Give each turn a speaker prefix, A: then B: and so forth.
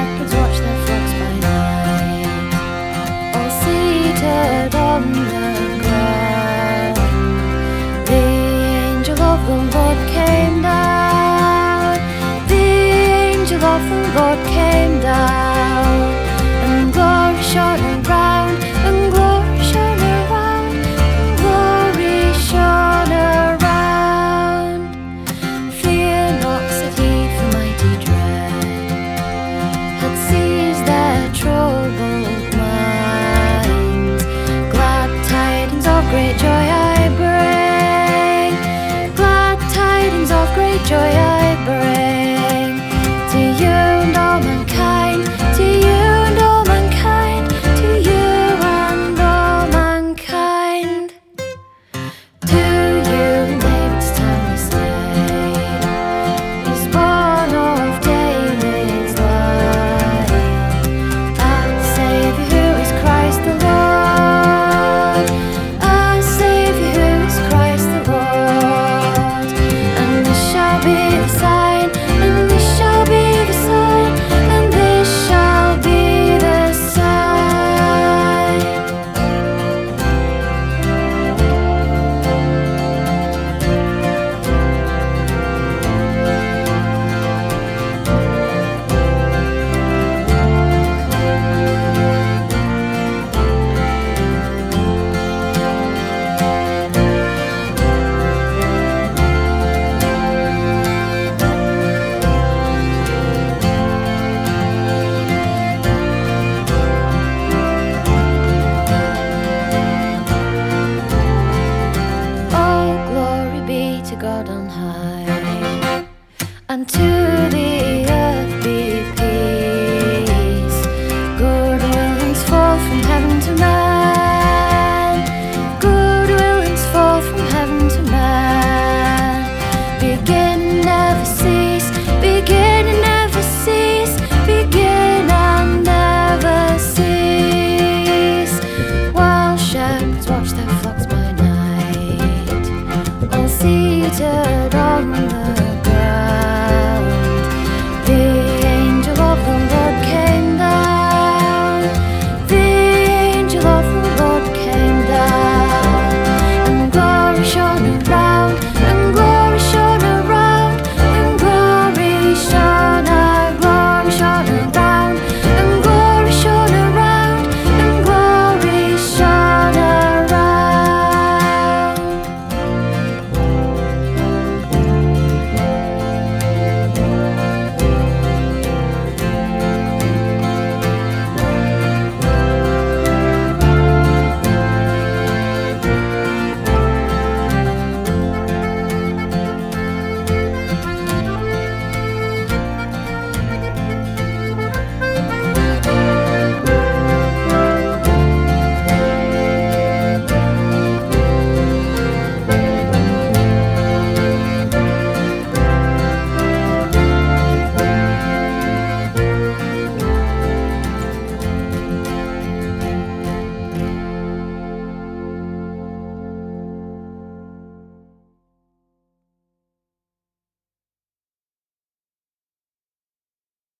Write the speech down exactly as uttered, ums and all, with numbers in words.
A: shepherds watch their flocks by night, all seated on the ground. The angel of the Lord came down, the angel of the Lord came down, and glory shone around, and glory shone around, and glory shone around. Fear not, said he, for mighty dread had seized their troubled minds. Glad tidings of great joy I bring, glad tidings of great joy I bring to you and all mankind, to you and all mankind, to you and all mankind. To you in David's town is slain, is born of David's line, a Saviour who is Christ the Lord, a Saviour who is Christ the Lord. And this shall be the sign, and this shall be the sign, and this shall be the sign. All glory be to God on high, and to the earth